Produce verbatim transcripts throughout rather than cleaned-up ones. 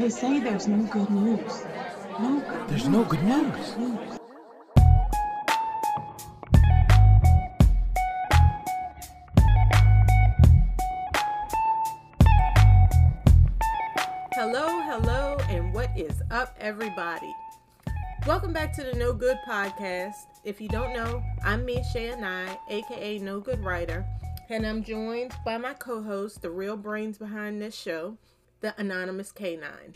They say there's no good news. No good There's news. no good news. Hello, hello, and what is up, everybody? Welcome back to the No Good Podcast. If you don't know, I'm me, Shay Anai, aka No Good Writer, and I'm joined by my co-host, the real brains behind this show, the Anonymous K nine.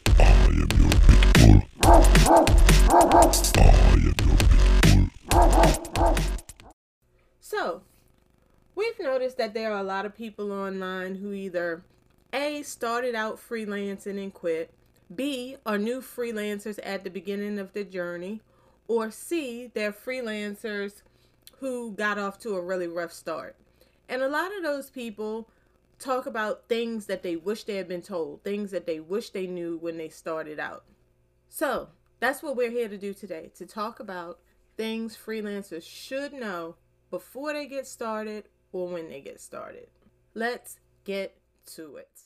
So, we've noticed that there are a lot of people online who either A, started out freelancing and quit, B, are new freelancers at the beginning of the journey, or C, they're freelancers who got off to a really rough start. And a lot of those people talk about things that they wish they had been told, things that they wish they knew when they started out. So, that's what we're here to do today, to talk about things freelancers should know before they get started or when they get started. Let's get to it.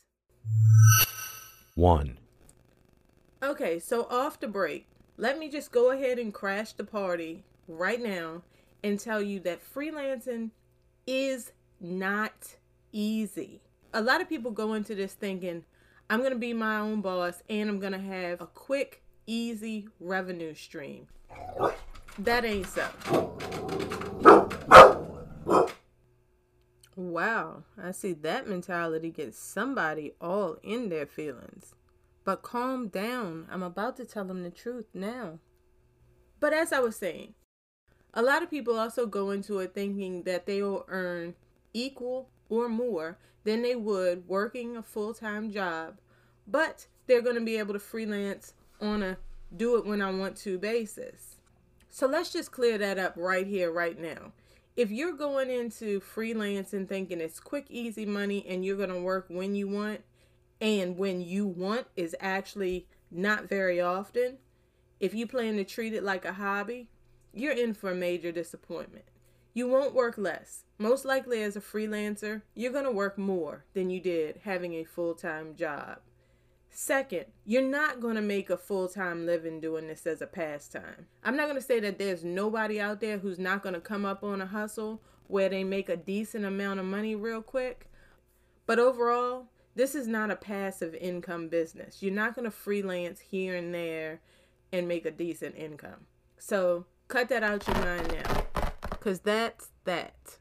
One. Okay, so off the break, let me just go ahead and crash the party right now and tell you that freelancing is not easy. A lot of people go into this thinking, I'm going to be my own boss and I'm going to have a quick, easy revenue stream. That ain't so. Wow, I see that mentality gets somebody all in their feelings. But calm down, I'm about to tell them the truth now. But as I was saying, a lot of people also go into it thinking that they will earn equal or more than they would working a full-time job, but they're going to be able to freelance on a do it when I want to basis. So let's just clear that up right here, right now. If you're going into freelancing thinking it's quick, easy money and you're going to work when you want, and when you want is actually not very often, if you plan to treat it like a hobby, you're in for a major disappointment. You won't work less. Most likely as a freelancer, you're going to work more than you did having a full-time job. Second, you're not going to make a full-time living doing this as a pastime. I'm not going to say that there's nobody out there who's not going to come up on a hustle where they make a decent amount of money real quick. But overall, this is not a passive income business. You're not going to freelance here and there and make a decent income. So cut that out your mind now, because that's that.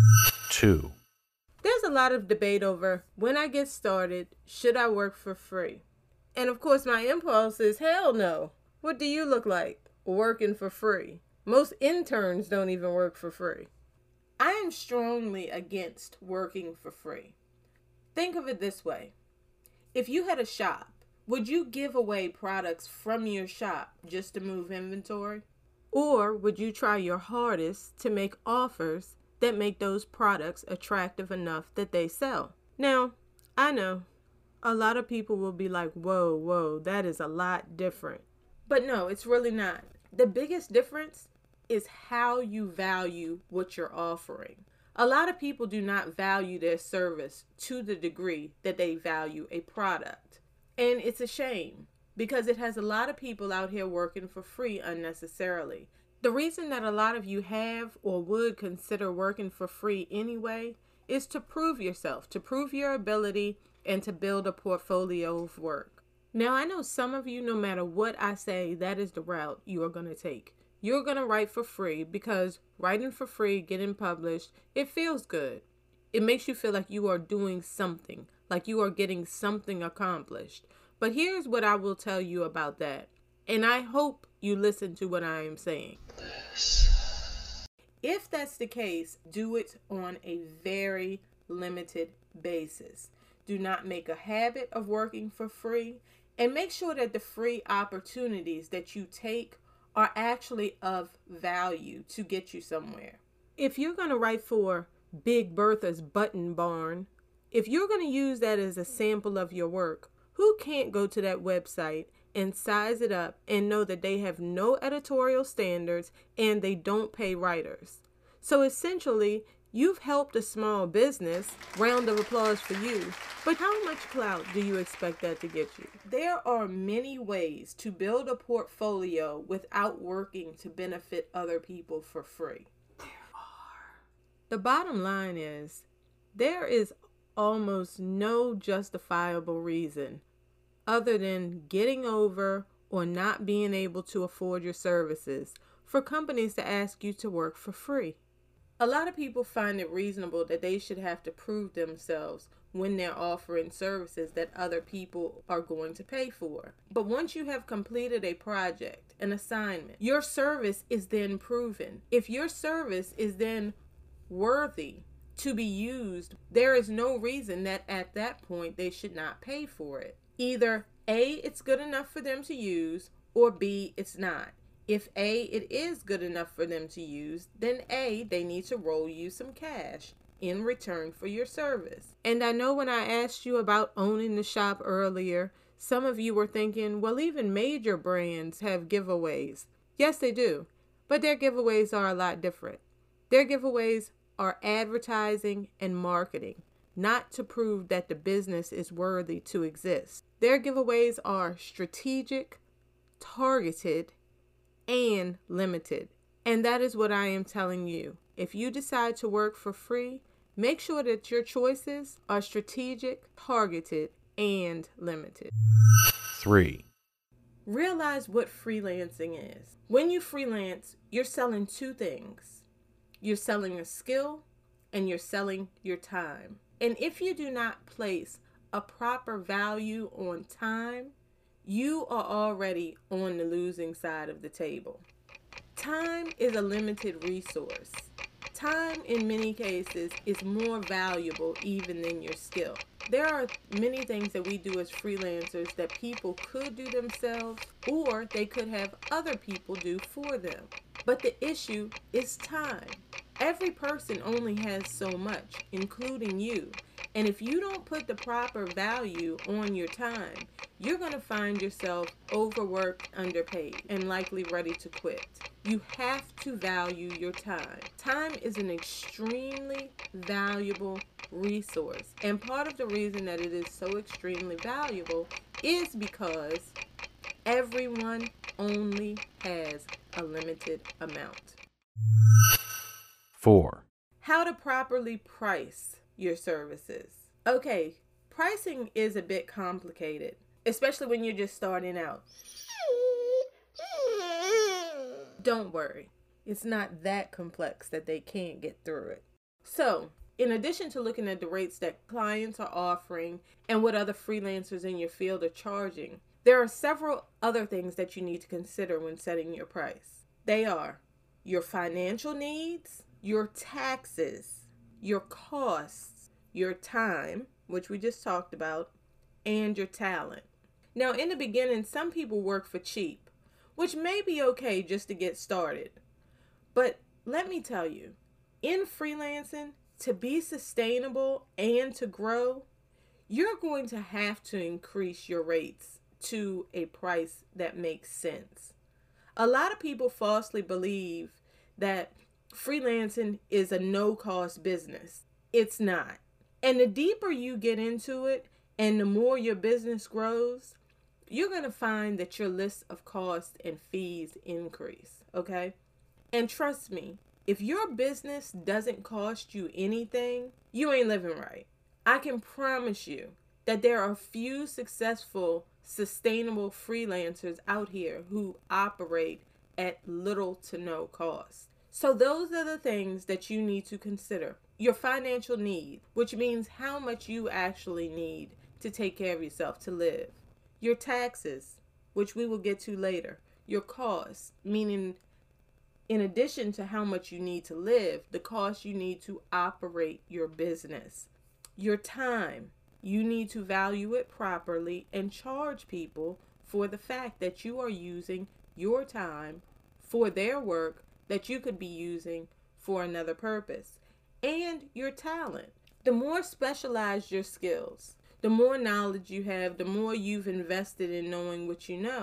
Two. There's a lot of debate over when I get started, should I work for free? And of course, my impulse is hell no. What do you look like working for free? Most interns don't even work for free. I am strongly against working for free. Think of it this way. If you had a shop, would you give away products from your shop just to move inventory? Or would you try your hardest to make offers that make those products attractive enough that they sell? Now, I know a lot of people will be like, whoa, whoa, that is a lot different. But no, it's really not. The biggest difference is how you value what you're offering. A lot of people do not value their service to the degree that they value a product. And it's a shame because it has a lot of people out here working for free unnecessarily. The reason that a lot of you have or would consider working for free anyway is to prove yourself, to prove your ability, and to build a portfolio of work. Now, I know some of you, no matter what I say, that is the route you are going to take. You're going to write for free because writing for free, getting published, it feels good. It makes you feel like you are doing something, like you are getting something accomplished. But here's what I will tell you about that. And I hope you listen to what I am saying. If that's the case, do it on a very limited basis. Do not make a habit of working for free, and make sure that the free opportunities that you take are actually of value to get you somewhere. If you're going to write for Big Bertha's Button Barn, if you're going to use that as a sample of your work, who can't go to that website and size it up and know that they have no editorial standards and they don't pay writers? So essentially, You've helped a small business. Round of applause for you. But how much clout do you expect that to get you? There are many ways to build a portfolio without working to benefit other people for free. There are. The bottom line is, there is almost no justifiable reason other than getting over or not being able to afford your services for companies to ask you to work for free. A lot of people find it reasonable that they should have to prove themselves when they're offering services that other people are going to pay for. But once you have completed a project, an assignment, your service is then proven. If your service is then worthy to be used, there is no reason that at that point they should not pay for it. Either A, it's good enough for them to use, or B, it's not. If A, it is good enough for them to use, then A, they need to roll you some cash in return for your service. And I know when I asked you about owning the shop earlier, some of you were thinking, well, even major brands have giveaways. Yes, they do, but their giveaways are a lot different. Their giveaways are advertising and marketing, not to prove that the business is worthy to exist. Their giveaways are strategic, targeted, and limited. And that is what I am telling you. If you decide to work for free, make sure that your choices are strategic, targeted, and limited. three. Realize what freelancing is. When you freelance, you're selling two things. You're selling a skill and you're selling your time. And if you do not place a proper value on time, you are already on the losing side of the table. Time is a limited resource. Time, in many cases, is more valuable even than your skill. There are many things that we do as freelancers that people could do themselves, or they could have other people do for them. But the issue is time. Every person only has so much, including you. And if you don't put the proper value on your time, you're going to find yourself overworked, underpaid, and likely ready to quit. You have to value your time. Time is an extremely valuable resource. And part of the reason that it is so extremely valuable is because everyone only has a limited amount. four. How to properly price your services. Okay, pricing is a bit complicated, especially when you're just starting out. Don't worry, it's not that complex that they can't get through it. So, in addition to looking at the rates that clients are offering and what other freelancers in your field are charging, there are several other things that you need to consider when setting your price. They are your financial needs, your taxes, your costs, your time, which we just talked about, and your talent. Now, in the beginning, some people work for cheap, which may be okay just to get started. But let me tell you, in freelancing, to be sustainable and to grow, you're going to have to increase your rates to a price that makes sense. A lot of people falsely believe that freelancing is a no-cost business. It's not. And the deeper you get into it and the more your business grows, you're going to find that your list of costs and fees increase, okay? And trust me, if your business doesn't cost you anything, you ain't living right. I can promise you that there are few successful, sustainable freelancers out here who operate at little to no cost. So those are the things that you need to consider. Your financial need, which means how much you actually need to take care of yourself to live. Your taxes, which we will get to later. Your costs, meaning in addition to how much you need to live, the cost you need to operate your business. Your time, you need to value it properly and charge people for the fact that you are using your time for their work that you could be using for another purpose. And your talent. The more specialized your skills, the more knowledge you have, the more you've invested in knowing what you know,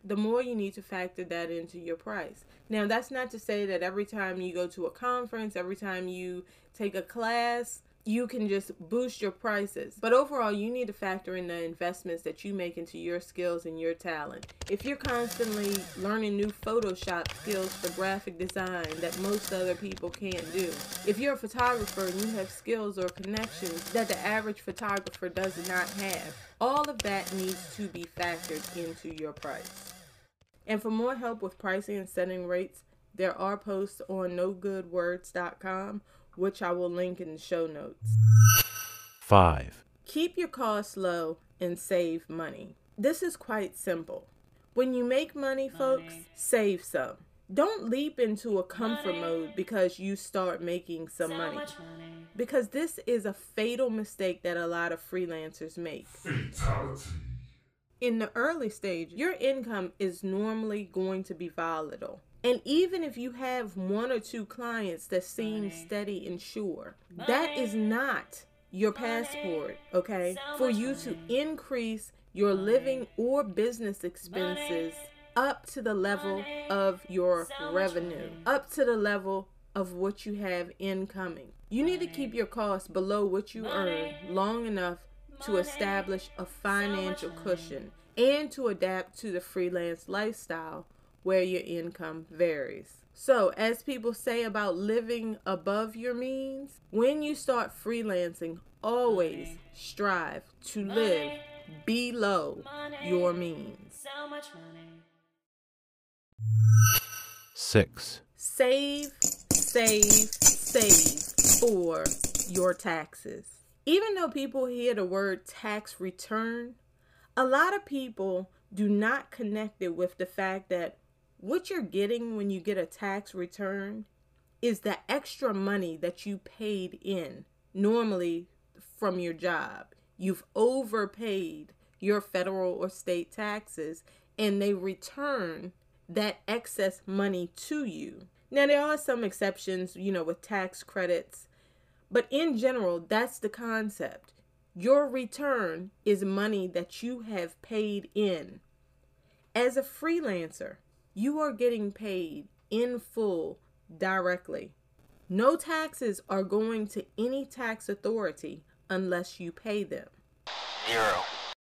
the more you need to factor that into your price. Now, that's not to say that every time you go to a conference, every time you take a class, you can just boost your prices. But overall, you need to factor in the investments that you make into your skills and your talent. If you're constantly learning new Photoshop skills for graphic design that most other people can't do, if you're a photographer and you have skills or connections that the average photographer does not have, all of that needs to be factored into your price. And for more help with pricing and setting rates, there are posts on no good words dot com, which I will link in the show notes. five. Keep your costs low and save money. This is quite simple. When you make money, folks, money. Save some. Don't leap into a comfort money. mode because you start making some so money. money. Because this is a fatal mistake that a lot of freelancers make. Fatality. In the early stage, your income is normally going to be volatile. And even if you have one or two clients that seem money. steady and sure, money. that is not your passport, okay? So For you money. to increase your money. living or business expenses money. up to the level money. of your so revenue, up to the level of what you have incoming. You money. need to keep your costs below what you money. earn long enough money. to establish a financial so cushion and to adapt to the freelance lifestyle where your income varies. So, as people say about living above your means, when you start freelancing, always money. strive to money. live below money. your means. So much money. six. Save, save, save for your taxes. Even though people hear the word tax return, a lot of people do not connect it with the fact that what you're getting when you get a tax return is the extra money that you paid in, normally from your job. You've overpaid your federal or state taxes, and they return that excess money to you. Now, there are some exceptions, you know, with tax credits, but in general, that's the concept. Your return is money that you have paid in. As a freelancer, you are getting paid in full directly. No taxes are going to any tax authority unless you pay them. Zero.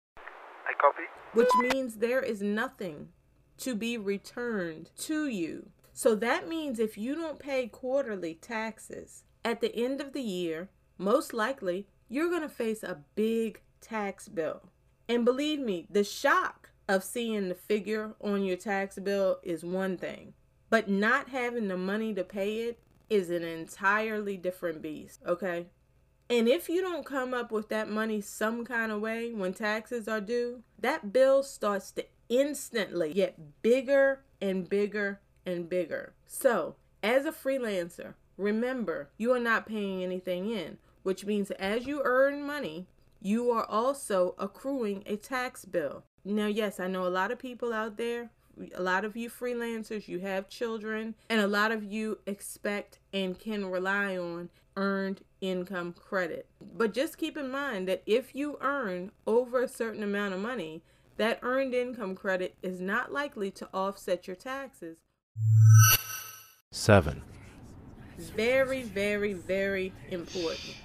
I copy. Which means there is nothing to be returned to you. So that means if you don't pay quarterly taxes, at the end of the year, most likely, you're going to face a big tax bill. And believe me, the shock of seeing the figure on your tax bill is one thing, but not having the money to pay it is an entirely different beast, okay? And if you don't come up with that money some kind of way when taxes are due, that bill starts to instantly get bigger and bigger and bigger. So, as a freelancer, remember, you are not paying anything in, which means as you earn money, you are also accruing a tax bill. Now, yes, I know a lot of people out there, a lot of you freelancers, you have children, and a lot of you expect and can rely on earned income credit. But just keep in mind that if you earn over a certain amount of money, that earned income credit is not likely to offset your taxes. seven. Very, very, very important.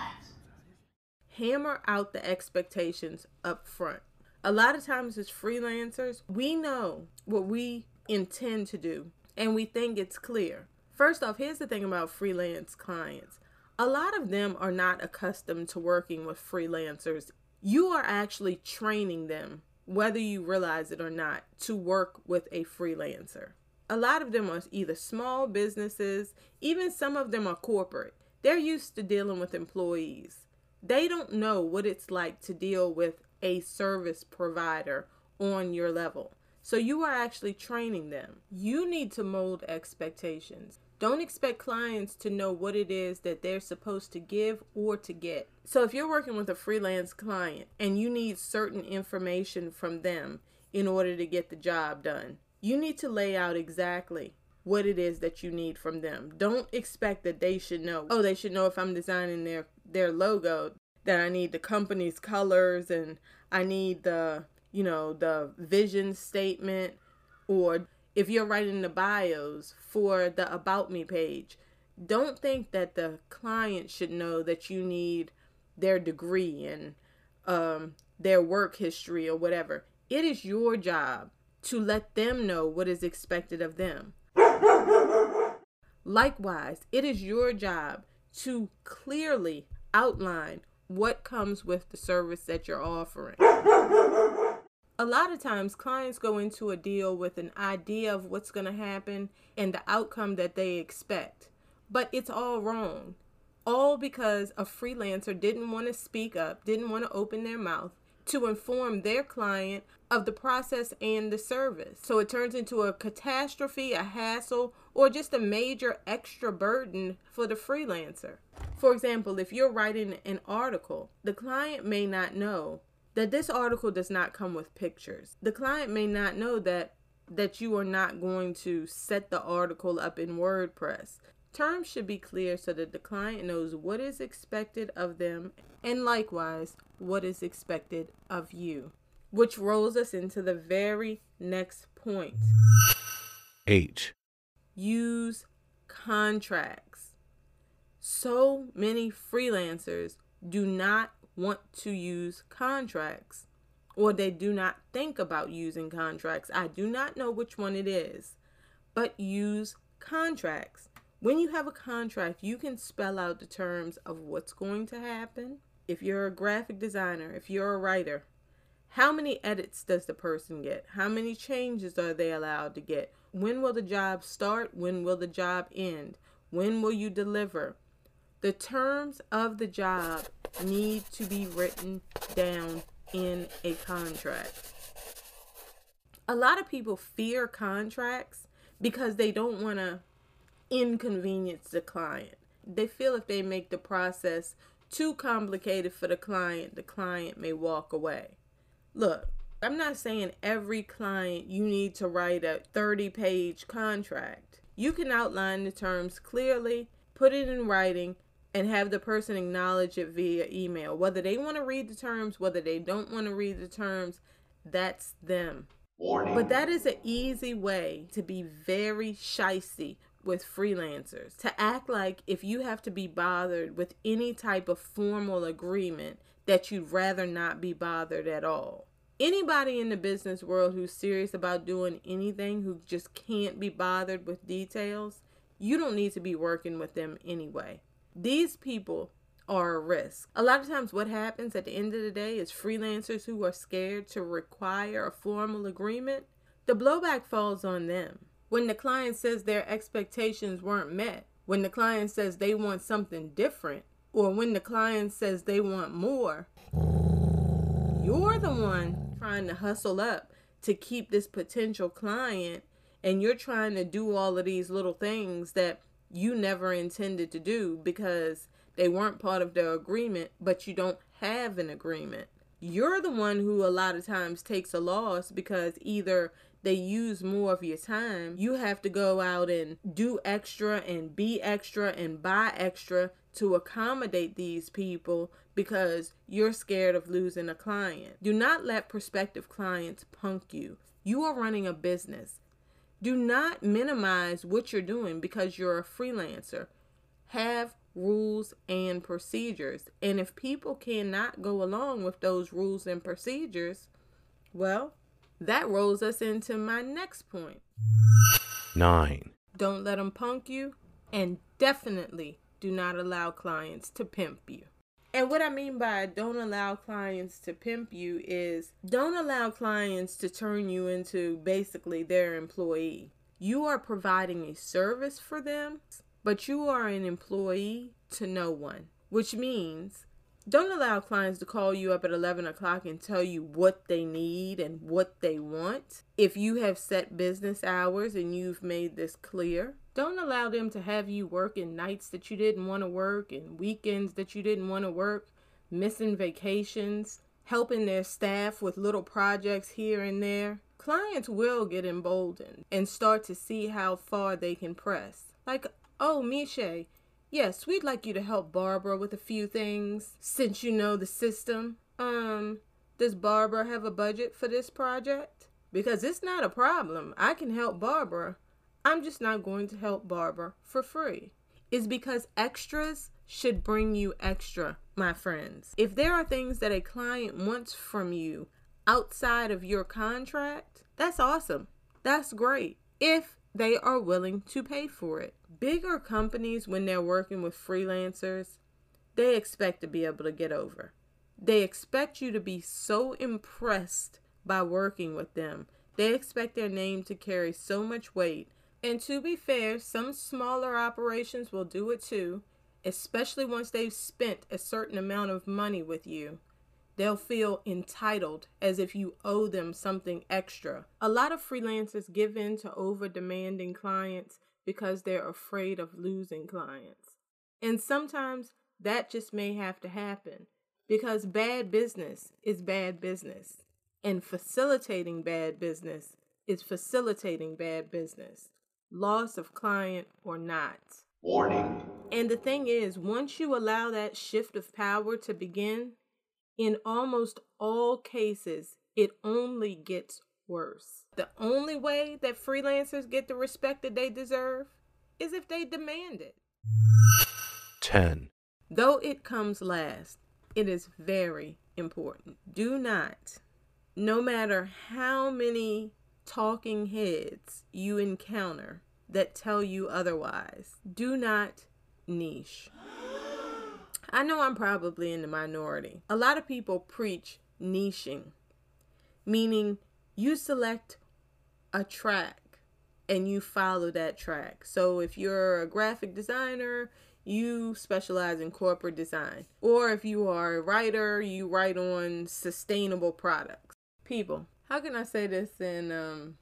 Hammer out the expectations up front. A lot of times as freelancers, we know what we intend to do and we think it's clear. First off, here's the thing about freelance clients. A lot of them are not accustomed to working with freelancers. You are actually training them, whether you realize it or not, to work with a freelancer. A lot of them are either small businesses, even some of them are corporate. They're used to dealing with employees. They don't know what it's like to deal with a service provider on your level. So you are actually training them. You need to mold expectations. Don't expect clients to know what it is that they're supposed to give or to get. So if you're working with a freelance client and you need certain information from them in order to get the job done, you need to lay out exactly what it is that you need from them. Don't expect that they should know. Oh, they should know if I'm designing their, their logo, that I need the company's colors and I need the, you know, the vision statement Or if you're writing the bios for the About Me page, don't think that the client should know that you need their degree and um, their work history or whatever. It is your job to let them know what is expected of them. Likewise, it is your job to clearly outline what comes with the service that you're offering. A lot of times clients go into a deal with an idea of what's going to happen and the outcome that they expect. But it's all wrong. All because a freelancer didn't want to speak up, didn't want to open their mouth to inform their client of the process and the service. So it turns into a catastrophe, a hassle, or just a major extra burden for the freelancer. For example, if you're writing an article, the client may not know that this article does not come with pictures. The client may not know that that you are not going to set the article up in WordPress. Terms should be clear so that the client knows what is expected of them and likewise what is expected of you. Which rolls us into the very next point. H. Use contracts. So many freelancers do not want to use contracts, or they do not think about using contracts. I do not know which one it is, but use contracts. When you have a contract, you can spell out the terms of what's going to happen. If you're a graphic designer, if you're a writer, how many edits does the person get? How many changes are they allowed to get? When will the job start? When will the job end? When will you deliver? The terms of the job need to be written down in a contract. A lot of people fear contracts because they don't want to inconvenience the client. They feel if they make the process too complicated for the client, the client may walk away. Look, I'm not saying every client you need to write a thirty page contract. You can outline the terms clearly, put it in writing, and have the person acknowledge it via email. Whether they want to read the terms, whether they don't want to read the terms, that's them. Warning. But that is an easy way to be very shicey with freelancers. To act like if you have to be bothered with any type of formal agreement, that you'd rather not be bothered at all. Anybody in the business world who's serious about doing anything, who just can't be bothered with details, you don't need to be working with them anyway. These people are a risk. A lot of times what happens at the end of the day is freelancers who are scared to require a formal agreement, the blowback falls on them. When the client says their expectations weren't met, when the client says they want something different, or when the client says they want more, you're the one trying to hustle up to keep this potential client, and you're trying to do all of these little things that you never intended to do because they weren't part of the agreement, but you don't have an agreement. You're the one who a lot of times takes a loss because either they use more of your time, you have to go out and do extra and be extra and buy extra to accommodate these people because you're scared of losing a client. Do not let prospective clients punk you. You are running a business. Do not minimize what you're doing because you're a freelancer. Have rules and procedures. And if people cannot go along with those rules and procedures, well, that rolls us into my next point. Nine. Don't let them punk you, and definitely do not allow clients to pimp you. And what I mean by don't allow clients to pimp you is don't allow clients to turn you into basically their employee. You are providing a service for them, but you are an employee to no one, which means don't allow clients to call you up at eleven o'clock and tell you what they need and what they want. If you have set business hours and you've made this clear, don't allow them to have you working nights that you didn't want to work and weekends that you didn't want to work, missing vacations, helping their staff with little projects here and there. Clients will get emboldened and start to see how far they can press. Like, oh, Miche, yes, we'd like you to help Barbara with a few things since you know the system. Um, does Barbara have a budget for this project? because it's not a problem. I can help Barbara. I'm just not going to help Barbara for free. It's because extras should bring you extra, my friends. If there are things that a client wants from you outside of your contract, that's awesome. That's great. If they are willing to pay for it. Bigger companies, when they're working with freelancers, they expect to be able to get over. They expect you to be so impressed by working with them. They expect their name to carry so much weight. And to be fair, some smaller operations will do it too, especially once they've spent a certain amount of money with you. They'll feel entitled, as if you owe them something extra. A lot of freelancers give in to over-demanding clients because they're afraid of losing clients. And sometimes that just may have to happen, because bad business is bad business. And facilitating bad business is facilitating bad business. Loss of client or not. Warning. And the thing is, once you allow that shift of power to begin, in almost all cases, it only gets worse. The only way that freelancers get the respect that they deserve is if they demand it. ten. Though it comes last, it is very important. Do not, no matter how many talking heads you encounter that tell you otherwise, do not niche. I know I'm probably in the minority. A lot of people preach niching, meaning you select a track and you follow that track. So if you're a graphic designer, you specialize in corporate design. Or if you are a writer, you write on sustainable products. People, how can I say this in um,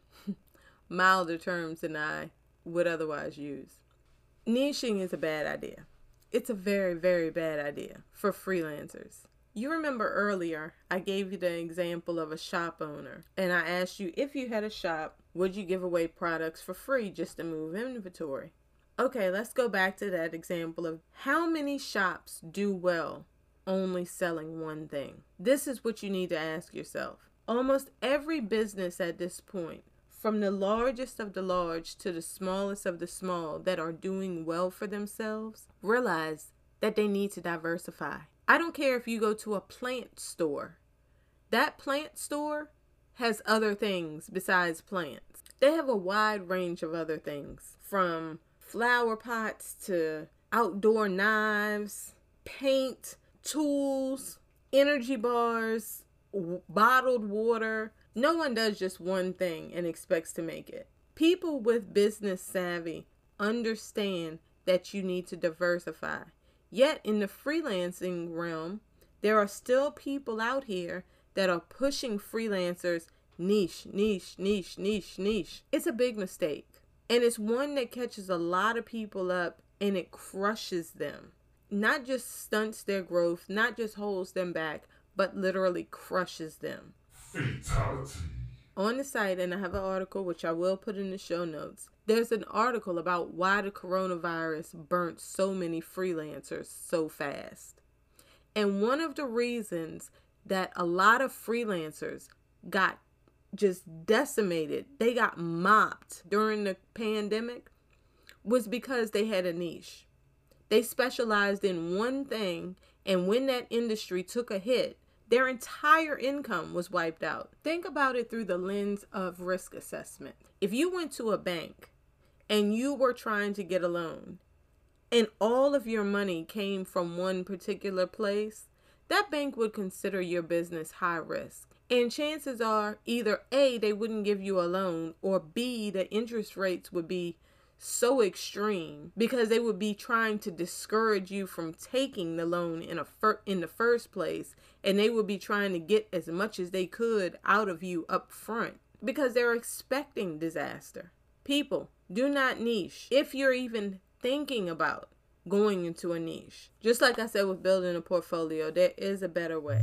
milder terms than I would otherwise use? Niching is a bad idea. It's a very, very bad idea for freelancers. You remember earlier, I gave you the example of a shop owner, and I asked you, if you had a shop, would you give away products for free just to move inventory? Okay, let's go back to that example of how many shops do well only selling one thing. This is what you need to ask yourself. Almost every business at this point, from the largest of the large to the smallest of the small that are doing well for themselves, realize that they need to diversify. I don't care if you go to a plant store. That plant store has other things besides plants. They have a wide range of other things, from flower pots to outdoor knives, paint, tools, energy bars, w- bottled water. No one does just one thing and expects to make it. People with business savvy understand that you need to diversify. Yet in the freelancing realm, there are still people out here that are pushing freelancers niche, niche, niche, niche, niche. It's a big mistake. And it's one that catches a lot of people up and it crushes them. Not just stunts their growth, not just holds them back, but literally crushes them. Fatality. On the site, and I have an article which I will put in the show notes, there's an article about why the coronavirus burnt so many freelancers so fast. And one of the reasons that a lot of freelancers got just decimated, they got mopped during the pandemic, was because they had a niche. They specialized in one thing, and when that industry took a hit, their entire income was wiped out. Think about it through the lens of risk assessment. If you went to a bank and you were trying to get a loan and all of your money came from one particular place, that bank would consider your business high risk. And chances are either A, they wouldn't give you a loan, or B, the interest rates would be so extreme because they would be trying to discourage you from taking the loan in a fir- in the first place, and they would be trying to get as much as they could out of you up front because they're expecting disaster. People, do not niche if you're even thinking about going into a niche. Just like I said with building a portfolio, there is a better way.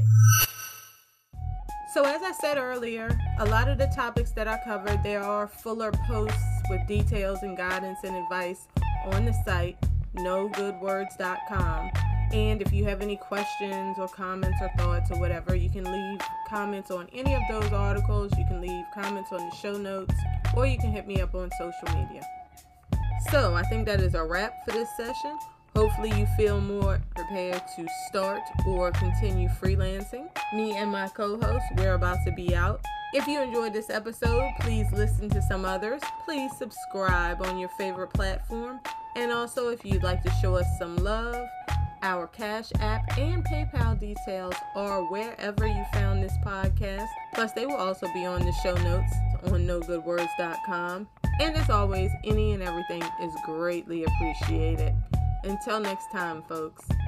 So as I said earlier, a lot of the topics that I covered, there are fuller posts with details and guidance and advice on the site, no good words dot com. And if you have any questions or comments or thoughts or whatever, you can leave comments on any of those articles. You can leave comments on the show notes, or you can hit me up on social media. So I think that is a wrap for this session. Hopefully you feel more prepared to start or continue freelancing. Me and my co-host, we're about to be out. If you enjoyed this episode, please listen to some others. Please subscribe on your favorite platform. And also, if you'd like to show us some love, our Cash App and PayPal details are wherever you found this podcast. Plus, they will also be on the show notes on no good words dot com. And as always, any and everything is greatly appreciated. Until next time, folks.